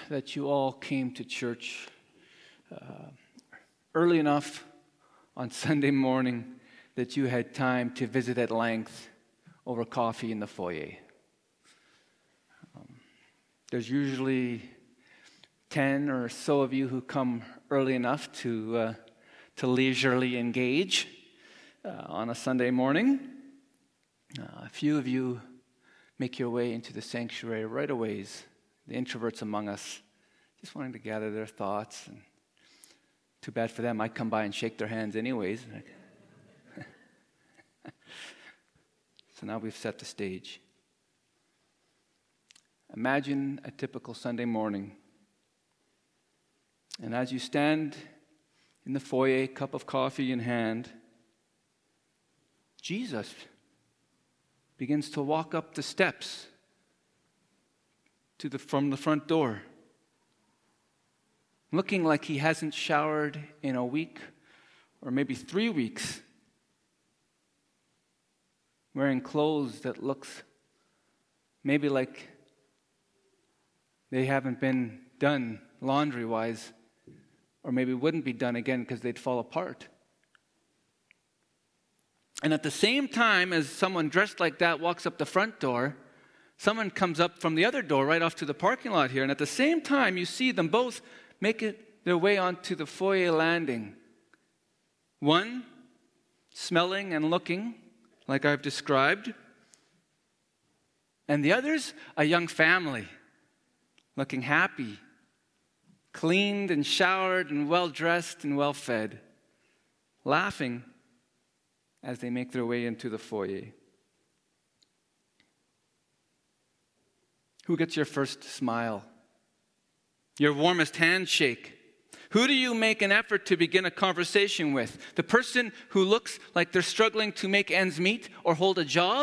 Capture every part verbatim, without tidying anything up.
that you all came to church uh, early enough on Sunday morning that you had time to visit at length over coffee in the foyer. Um, there's usually ten or so of you who come early enough to uh, to leisurely engage uh, on a Sunday morning. Uh, a few of you make your way into the sanctuary right away. The introverts among us, just wanting to gather their thoughts. And too bad for them. I come by and shake their hands anyways. So now we've set the stage. Imagine a typical Sunday morning. And as you stand in the foyer, cup of coffee in hand, Jesus begins to walk up the steps to the, from the front door, looking like he hasn't showered in a week or maybe three weeks, wearing clothes that looks maybe like they haven't been done laundry-wise, or maybe wouldn't be done again because they'd fall apart. And at the same time as someone dressed like that walks up the front door, someone comes up from the other door right off to the parking lot here. And at the same time, you see them both make it their way onto the foyer landing. One smelling and looking like I've described. And the other's a young family looking happy, cleaned and showered and well-dressed and well-fed, laughing as they make their way into the foyer. Who gets your first smile? Your warmest handshake? Who do you make an effort to begin a conversation with? The person who looks like they're struggling to make ends meet or hold a job?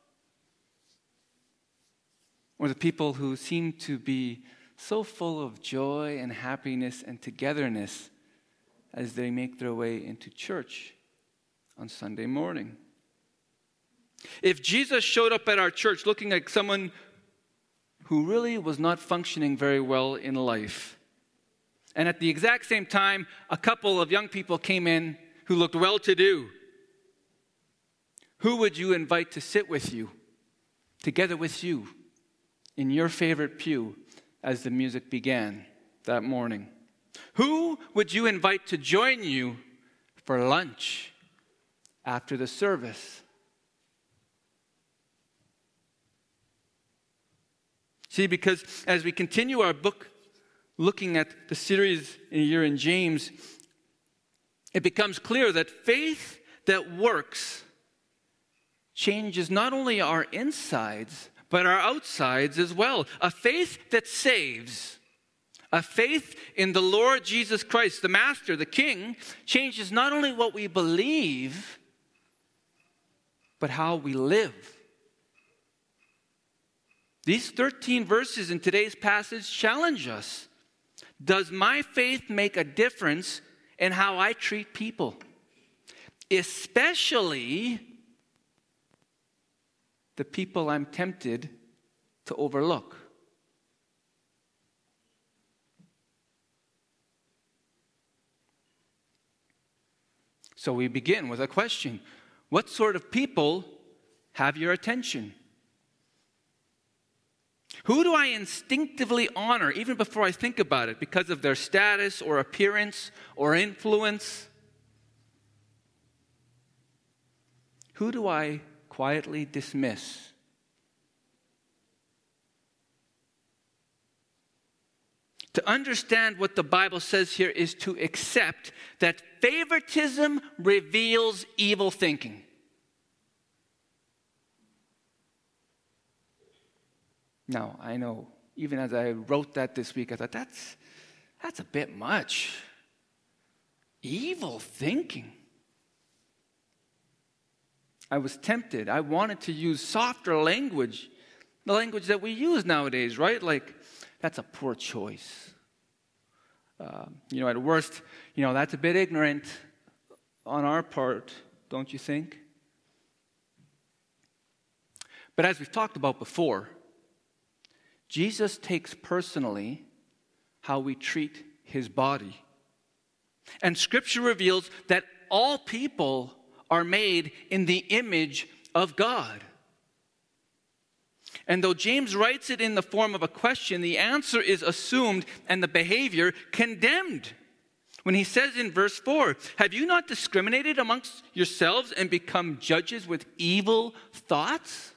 Or the people who seem to be so full of joy and happiness and togetherness as they make their way into church on Sunday morning? If Jesus showed up at our church looking like someone who really was not functioning very well in life, and at the exact same time, a couple of young people came in who looked well-to-do, who would you invite to sit with you, together with you, in your favorite pew as the music began that morning? Who would you invite to join you for lunch after the service? See, because as we continue our book looking at the series here in James, it becomes clear that faith that works changes not only our insides, but our outsides as well. A faith that saves, a faith in the Lord Jesus Christ, the Master, the King, changes not only what we believe, but how we live. These thirteen verses in today's passage challenge us. Does my faith make a difference in how I treat people? Especially the people I'm tempted to overlook. So we begin with a question. What sort of people have your attention? Who do I instinctively honor, even before I think about it, because of their status or appearance or influence? Who do I quietly dismiss? To understand what the Bible says here is to accept that favoritism reveals evil thinking. Now, I know, even as I wrote that this week, I thought, that's, that's a bit much. Evil thinking. I was tempted. I wanted to use softer language, the language that we use nowadays, right? Like, that's a poor choice. Uh, you know, at worst, you know, that's a bit ignorant on our part, don't you think? But as we've talked about before, Jesus takes personally how we treat his body. And Scripture reveals that all people are made in the image of God. And though James writes it in the form of a question, the answer is assumed and the behavior condemned. When he says in verse four, have you not discriminated amongst yourselves and become judges with evil thoughts?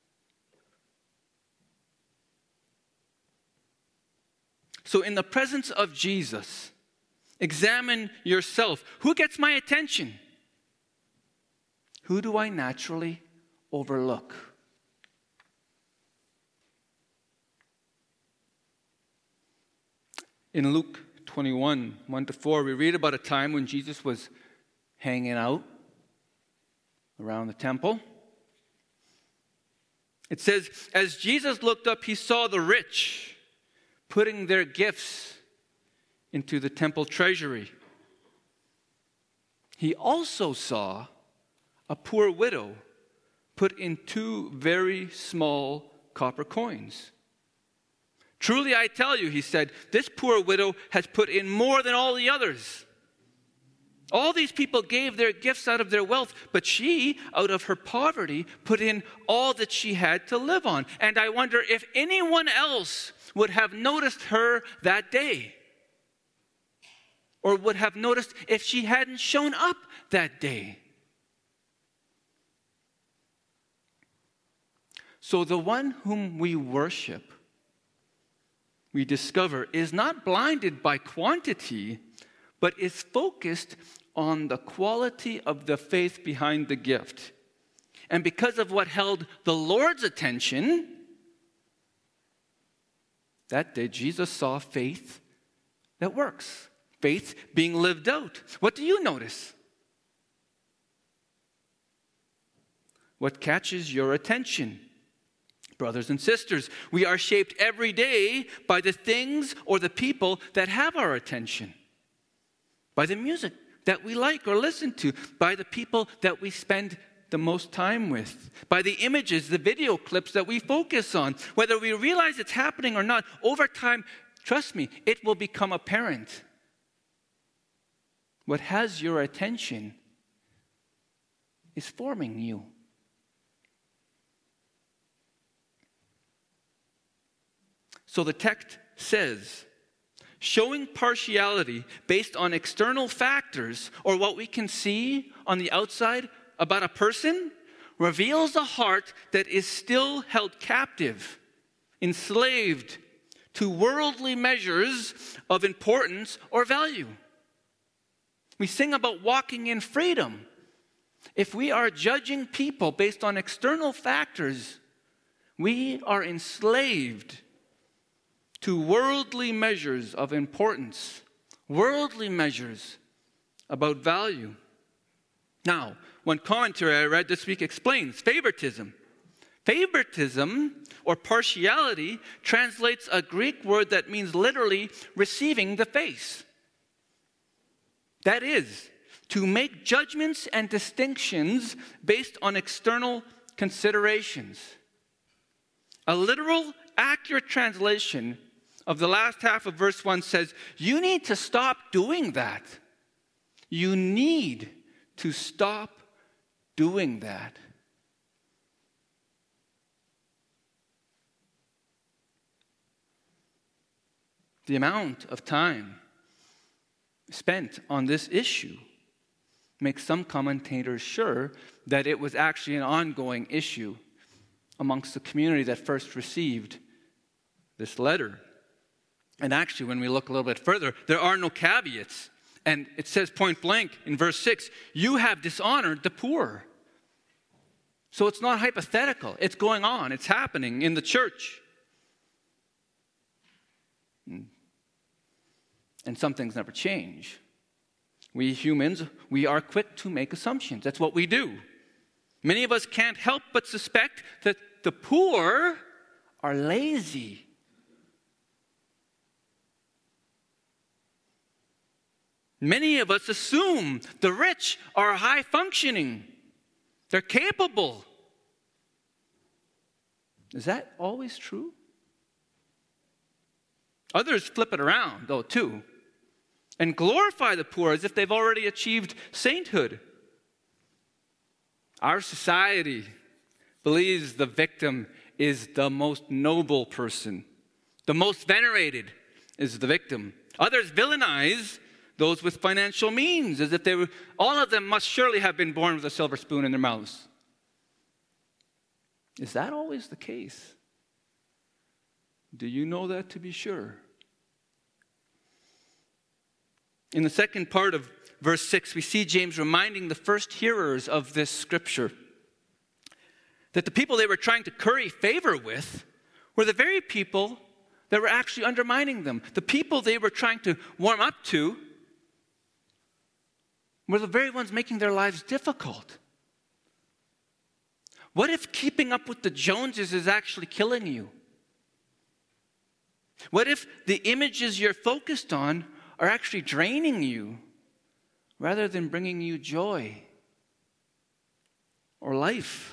So in the presence of Jesus, examine yourself. Who gets my attention? Who do I naturally overlook? In Luke twenty-one, one to four, we read about a time when Jesus was hanging out around the temple. It says, as Jesus looked up, he saw the rich putting their gifts into the temple treasury. He also saw a poor widow put in two very small copper coins. Truly I tell you, he said, this poor widow has put in more than all the others. All these people gave their gifts out of their wealth, but she, out of her poverty, put in all that she had to live on. And I wonder if anyone else would have noticed her that day, or would have noticed if she hadn't shown up that day. So the one whom we worship, we discover, is not blinded by quantity, but is focused on the quality of the faith behind the gift. And because of what held the Lord's attention, that day Jesus saw faith that works, faith being lived out. What do you notice? What catches your attention? Brothers and sisters, we are shaped every day by the things or the people that have our attention, by the music that we like or listen to, by the people that we spend the most time with, by the images, the video clips that we focus on. Whether we realize it's happening or not, over time, trust me, it will become apparent. What has your attention is forming you. So the text says, showing partiality based on external factors or what we can see on the outside about a person reveals a heart that is still held captive, enslaved to worldly measures of importance or value. We sing about walking in freedom. If we are judging people based on external factors, we are enslaved to worldly measures of importance, worldly measures about value. Now, one commentary I read this week explains favoritism. Favoritism or partiality translates a Greek word that means literally receiving the face. That is, to make judgments and distinctions based on external considerations. A literal, accurate translation of the last half of verse one says, you need to stop doing that. You need to stop doing that. The amount of time spent on this issue makes some commentators sure that it was actually an ongoing issue amongst the community that first received this letter. And actually, when we look a little bit further, there are no caveats. And it says point blank in verse six, you have dishonored the poor. So it's not hypothetical. It's going on. It's happening in the church. And some things never change. We humans, we are quick to make assumptions. That's what we do. Many of us can't help but suspect that the poor are lazy. Many of us assume the rich are high functioning. They're capable. Is that always true? Others flip it around, though, too, and glorify the poor as if they've already achieved sainthood. Our society believes the victim is the most noble person. The most venerated is the victim. Others villainize those with financial means as if they were, all of them must surely have been born with a silver spoon in their mouths. Is that always the case? Do you know that to be sure? In the second part of verse six, we see James reminding the first hearers of this scripture that the people they were trying to curry favor with were the very people that were actually undermining them. The people they were trying to warm up to were the very ones making their lives difficult. What if keeping up with the Joneses is actually killing you? What if the images you're focused on are actually draining you rather than bringing you joy or life?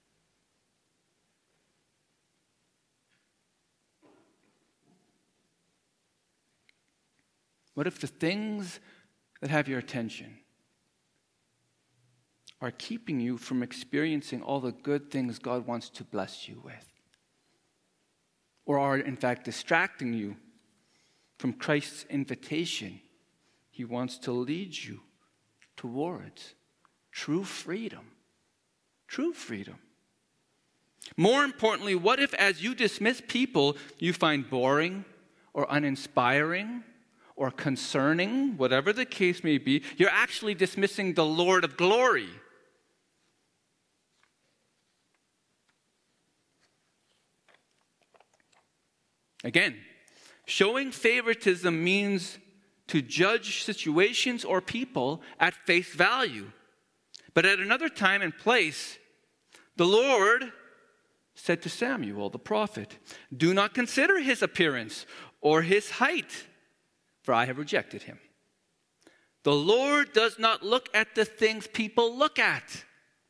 What if the things that have your attention are keeping you from experiencing all the good things God wants to bless you with? Or are, in fact, distracting you from Christ's invitation He wants to lead you towards true freedom? True freedom. More importantly, what if as you dismiss people you find boring or uninspiring or concerning, whatever the case may be, you're actually dismissing the Lord of glory? Again, showing favoritism means to judge situations or people at face value. But at another time and place, the Lord said to Samuel, the prophet, "Do not consider his appearance or his height, for I have rejected him." The Lord does not look at the things people look at.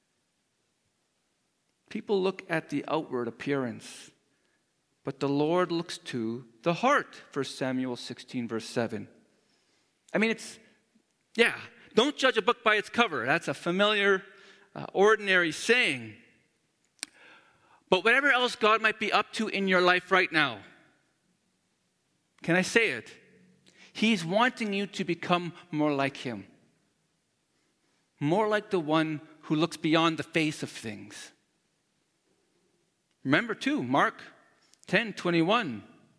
People look at the outward appearance, but the Lord looks to the heart, First Samuel sixteen, verse seven. I mean, it's, yeah, don't judge a book by its cover. That's a familiar, uh, ordinary saying. But whatever else God might be up to in your life right now, can I say it? He's wanting you to become more like Him. More like the one who looks beyond the face of things. Remember too, Mark ten twenty-one.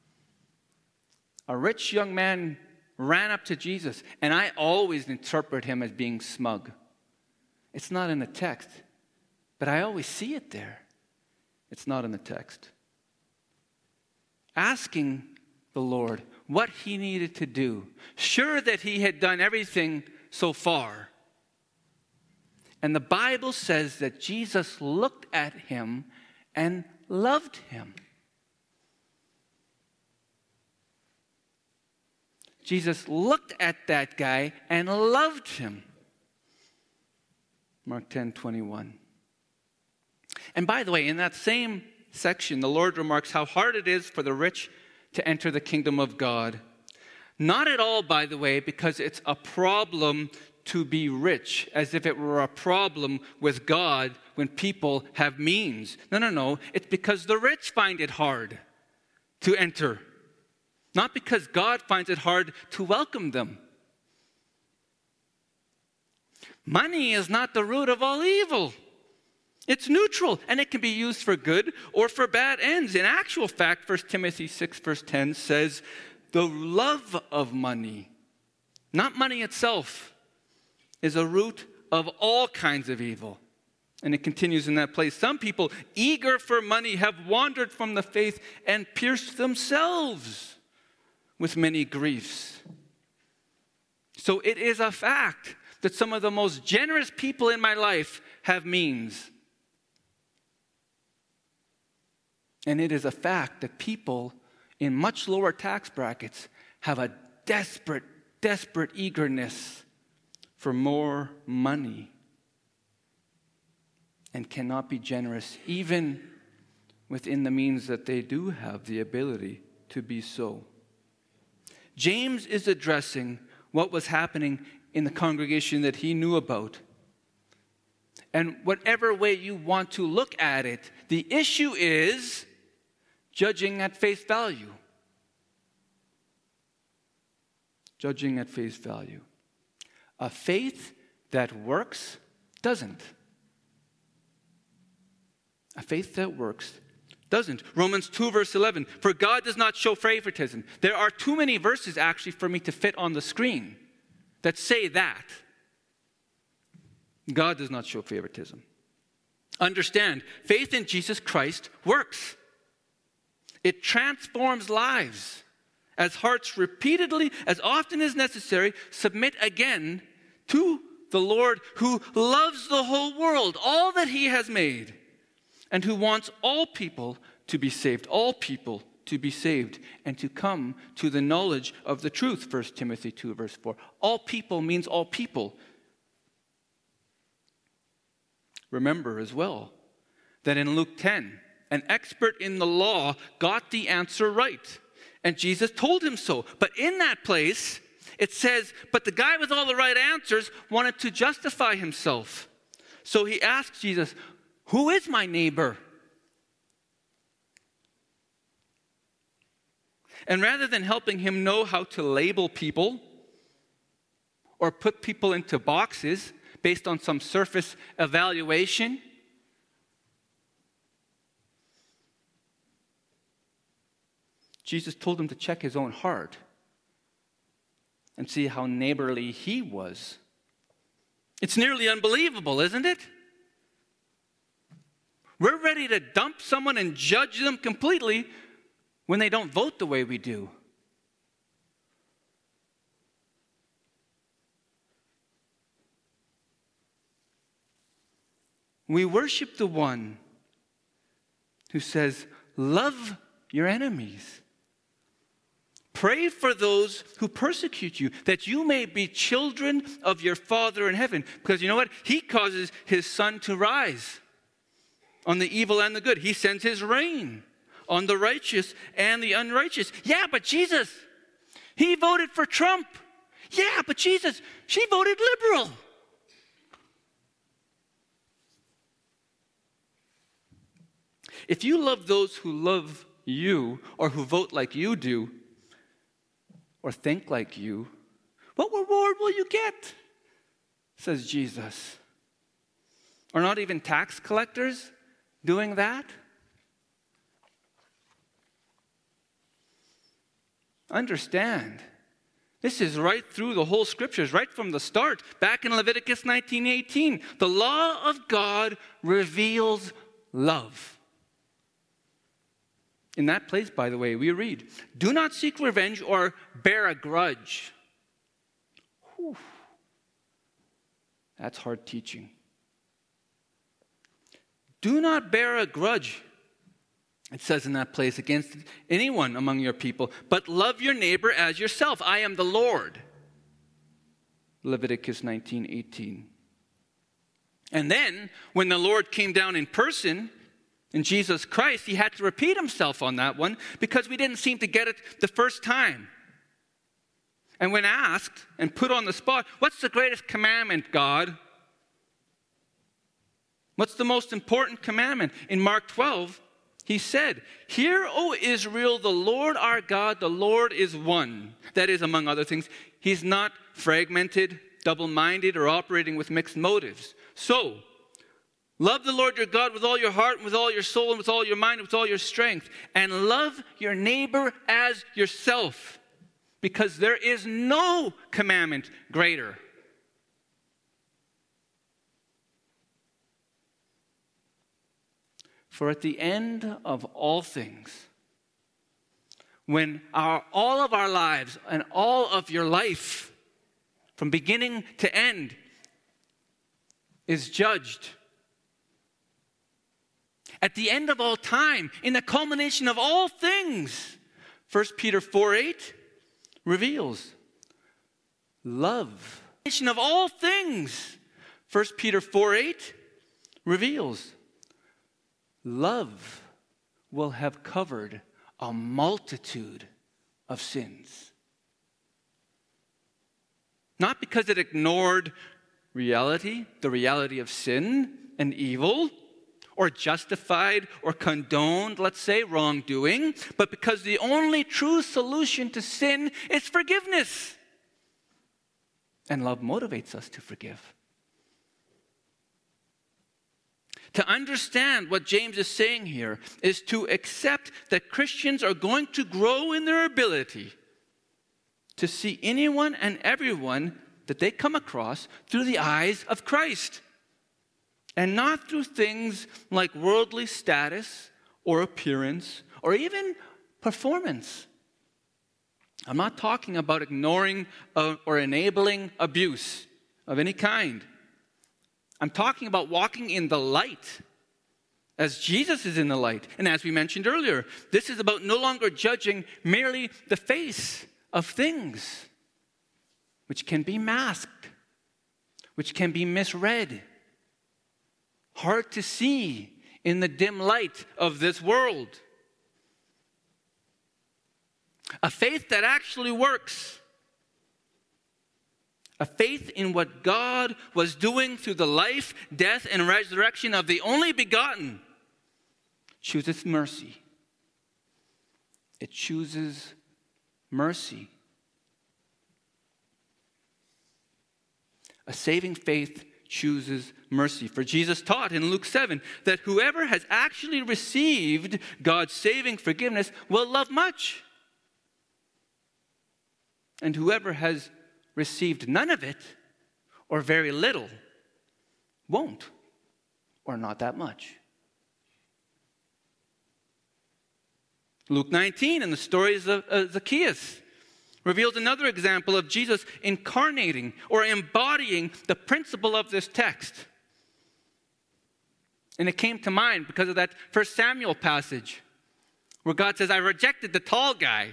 A rich young man ran up to Jesus, and I always interpret him as being smug. It's not in the text, but I always see it there. It's not in the text. Asking the Lord what he needed to do, sure that he had done everything so far. And the Bible says that Jesus looked at him and loved him. Jesus looked at that guy and loved him. Mark ten twenty-one. And by the way, in that same section, the Lord remarks how hard it is for the rich to enter the kingdom of God. Not at all, by the way, because it's a problem to be rich, as if it were a problem with God when people have means. No, no, no. It's because the rich find it hard to enter. Not because God finds it hard to welcome them. Money is not the root of all evil. It's neutral, and it can be used for good or for bad ends. In actual fact, First Timothy six, verse ten says, the love of money, not money itself, is a root of all kinds of evil. And it continues in that place. Some people, eager for money, have wandered from the faith and pierced themselves with many griefs. So it is a fact that some of the most generous people in my life have means. And it is a fact that people in much lower tax brackets have a desperate, desperate eagerness for more money and cannot be generous, even within the means that they do have the ability to be so. James is addressing what was happening in the congregation that he knew about. And whatever way you want to look at it, the issue is judging at face value. Judging at face value. A faith that works doesn't. A faith that works doesn't. Romans two verse eleven, for God does not show favoritism. There are too many verses actually for me to fit on the screen that say that. God does not show favoritism. Understand, faith in Jesus Christ works. It transforms lives as hearts repeatedly, as often as necessary, submit again to the Lord who loves the whole world, all that he has made, and who wants all people to be saved, all people to be saved, and to come to the knowledge of the truth, First Timothy two, verse four. All people means all people. Remember as well that in Luke ten, an expert in the law got the answer right, and Jesus told him so. But in that place, it says, but the guy with all the right answers wanted to justify himself. So he asked Jesus, who is my neighbor? And rather than helping him know how to label people or put people into boxes based on some surface evaluation, Jesus told him to check his own heart and see how neighborly he was. It's nearly unbelievable, isn't it? We're ready to dump someone and judge them completely when they don't vote the way we do. We worship the one who says, love your enemies. Pray for those who persecute you, that you may be children of your Father in heaven. Because you know what? He causes his sun to rise on the evil and the good. He sends his rain on the righteous and the unrighteous. Yeah, but Jesus, he voted for Trump. Yeah, but Jesus, she voted liberal. If you love those who love you or who vote like you do or think like you, what reward will you get? Says Jesus. Are not even tax collectors doing that? Understand, this is right through the whole scriptures, right from the start. Back in Leviticus nineteen eighteen, the law of God reveals love. In that place, by the way, we read, do not seek revenge or bear a grudge. Whew. That's hard teaching. Do not bear a grudge, it says in that place, against anyone among your people, but love your neighbor as yourself. I am the Lord. Leviticus nineteen eighteen. And then, when the Lord came down in person, in Jesus Christ, he had to repeat himself on that one because we didn't seem to get it the first time. And when asked and put on the spot, what's the greatest commandment, God? What's the most important commandment? In Mark twelve, he said, hear, O Israel, the Lord our God, the Lord is one. That is, among other things, he's not fragmented, double-minded, or operating with mixed motives. So, love the Lord your God with all your heart, and with all your soul, and with all your mind, and with all your strength. And love your neighbor as yourself, because there is no commandment greater. For at the end of all things, when our, all of our lives and all of your life, from beginning to end, is judged, at the end of all time, in the culmination of all things, First Peter four eight reveals love. Of all things, First Peter four eight reveals love will have covered a multitude of sins. Not because it ignored reality, the reality of sin and evil, or justified or condoned, let's say, wrongdoing, but because the only true solution to sin is forgiveness. And love motivates us to forgive. To understand what James is saying here is to accept that Christians are going to grow in their ability to see anyone and everyone that they come across through the eyes of Christ, and not through things like worldly status or appearance or even performance. I'm not talking about ignoring uh, or enabling abuse of any kind. I'm talking about walking in the light as Jesus is in the light. And as we mentioned earlier, this is about no longer judging merely the face of things, which can be masked, which can be misread, hard to see in the dim light of this world. A faith that actually works. A faith in what God was doing through the life, death, and resurrection of the only begotten chooses mercy. It chooses mercy. A saving faith chooses mercy. For Jesus taught in Luke seven that whoever has actually received God's saving forgiveness will love much. And whoever has received none of it, or very little, won't, or not that much. Luke nineteen, in the stories of uh, Zacchaeus, reveals another example of Jesus incarnating or embodying the principle of this text. And it came to mind because of that First Samuel passage where God says, I rejected the tall guy.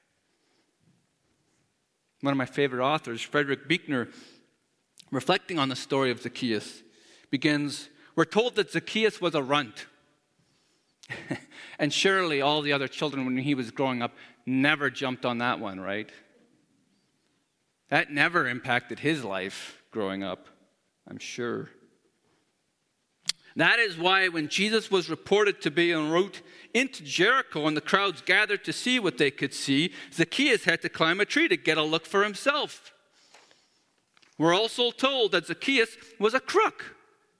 One of my favorite authors, Frederick Buechner, reflecting on the story of Zacchaeus, begins, we're told that Zacchaeus was a runt. And surely all the other children when he was growing up never jumped on that one, right? That never impacted his life growing up, I'm sure. That is why when Jesus was reported to be en route into Jericho and the crowds gathered to see what they could see, Zacchaeus had to climb a tree to get a look for himself. We're also told that Zacchaeus was a crook,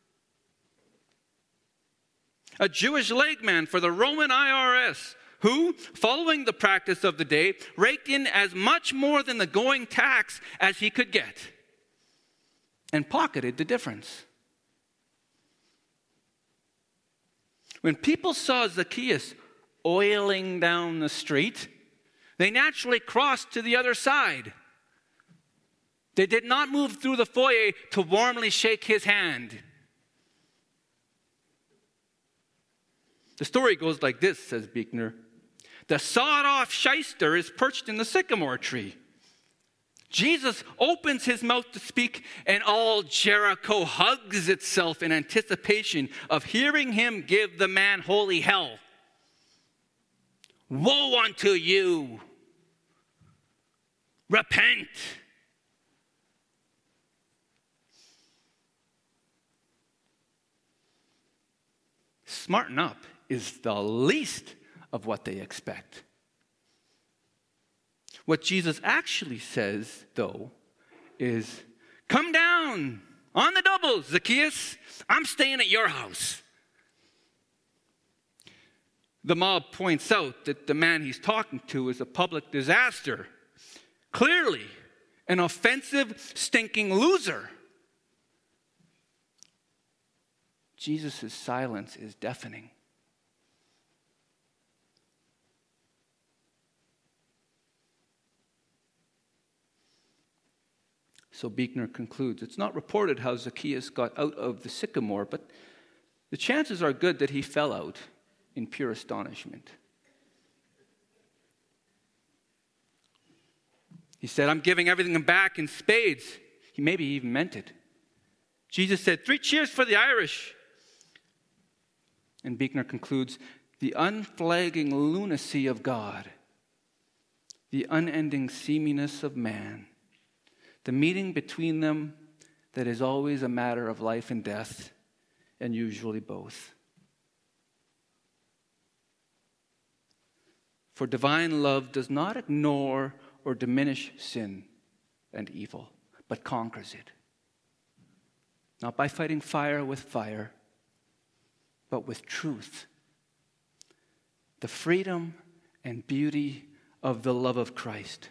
a Jewish legman for the Roman I R S, who, following the practice of the day, raked in as much more than the going tax as he could get and pocketed the difference. When people saw Zacchaeus oiling down the street, they naturally crossed to the other side. They did not move through the foyer to warmly shake his hand. The story goes like this, says Buechner. The sawed-off shyster is perched in the sycamore tree. Jesus opens his mouth to speak, and all Jericho hugs itself in anticipation of hearing him give the man holy hell. Woe unto you! Repent! Smarten up is the least of what they expect. What Jesus actually says, though, is, come down on the double, Zacchaeus. I'm staying at your house. The mob points out that the man he's talking to is a public disaster. Clearly, an offensive, stinking loser. Jesus' silence is deafening. So Buechner concludes, it's not reported how Zacchaeus got out of the sycamore, but the chances are good that he fell out in pure astonishment. He said, I'm giving everything back in spades. He maybe even meant it. Jesus said, three cheers for the Irish. And Buechner concludes, the unflagging lunacy of God, the unending seaminess of man, the meeting between them that is always a matter of life and death, and usually both. For divine love does not ignore or diminish sin and evil, but conquers it. Not by fighting fire with fire, but with truth. The freedom and beauty of the love of Christ.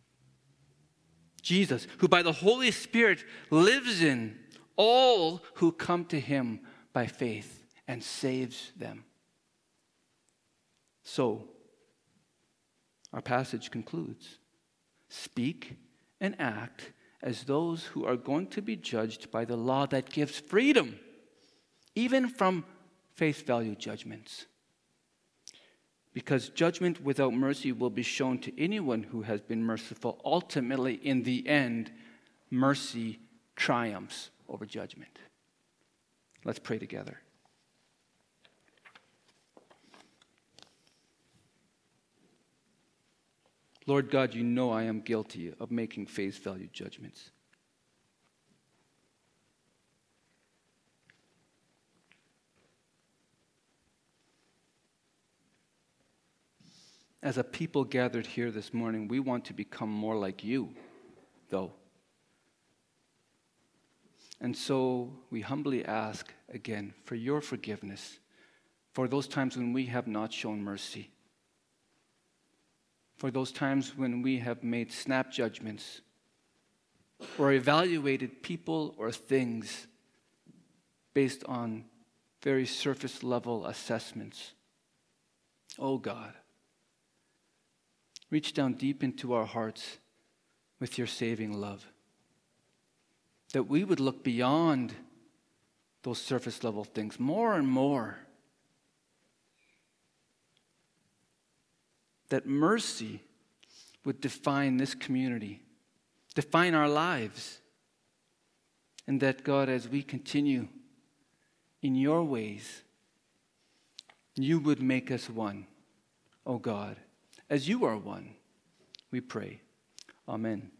Jesus, who by the Holy Spirit lives in all who come to him by faith and saves them. So, our passage concludes. Speak and act as those who are going to be judged by the law that gives freedom, even from face value judgments. Because judgment without mercy will be shown to anyone who has been merciful. Ultimately, in the end, mercy triumphs over judgment. Let's pray together. Lord God, you know I am guilty of making face value judgments. As a people gathered here this morning, we want to become more like you, though. And so we humbly ask again for your forgiveness for those times when we have not shown mercy, for those times when we have made snap judgments or evaluated people or things based on very surface level assessments. Oh God, reach down deep into our hearts with your saving love, that we would look beyond those surface level things more and more, that mercy would define this community, define our lives, and that, God, as we continue in your ways, you would make us one, oh God, as you are one, we pray. Amen.